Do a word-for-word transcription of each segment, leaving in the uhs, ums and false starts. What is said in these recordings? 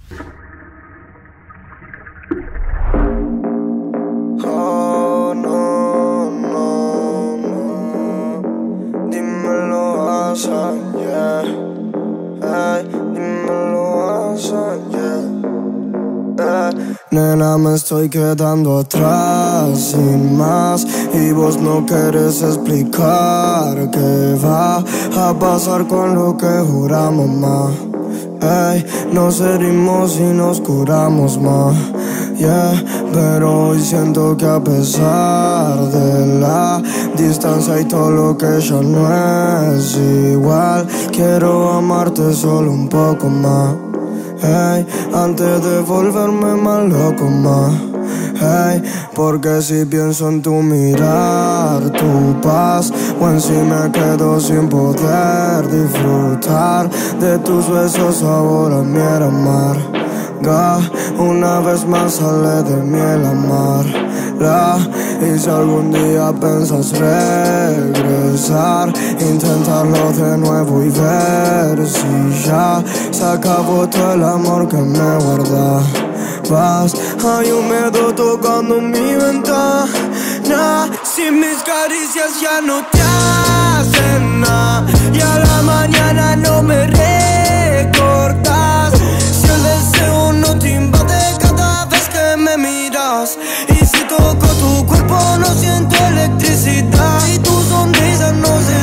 Oh, no, no, no. Dímelo, Hassan, yeah. Ay, dímelo, Hassan, yeah. Eh. Nena, me estoy quedando atrás, sin más. Y vos no quieres explicar qué va a pasar con lo que juramos, ma. Ey, nos herimos y nos curamos más, yeah. Pero hoy siento que a pesar de la distancia y todo lo que ya no es igual, quiero amarte solo un poco más, hey, antes de volverme más loco más, hey, porque si pienso en tu mirar, tu paz, o en si me quedo sin poder disfrutar de tus besos ahora mi amarga. Una vez más sale de miel amarla. Y si algún día pensas regresar, intentarlo de nuevo y ver si ya se acabó todo el amor que me guardabas. Hay un miedo tocando mi ventana. Si mis caricias ya no te hacen nada y a la mañana no me recordas, si el deseo no te invade cada vez que me miras, y si toco tu cuerpo no siento electricidad, y tu sonrisa no se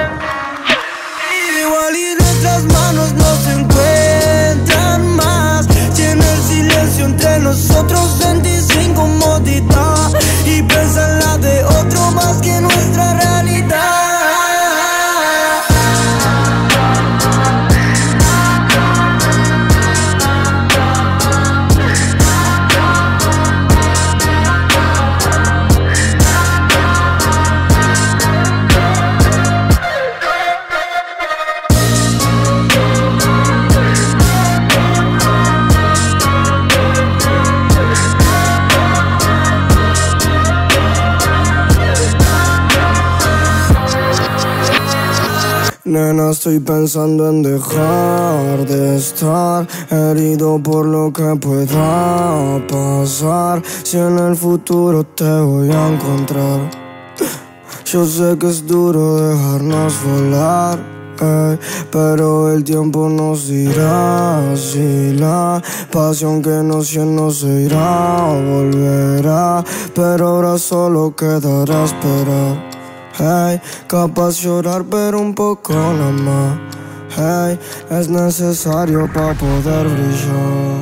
igual y nuestras manos no se encuentran más, si en el silencio entre nosotros sentís incomodidad y piensa en la de otro más que nuestra realidad. Nena, estoy pensando en dejar de estar herido por lo que pueda pasar. Si en el futuro te voy a encontrar, yo sé que es duro dejarnos volar, ey, pero el tiempo nos dirá si la pasión que nos llena se irá o volverá. Pero ahora solo quedará esperar. Hey, capaz llorar pero un poco nada más. Hey, es necesario para poder brillar.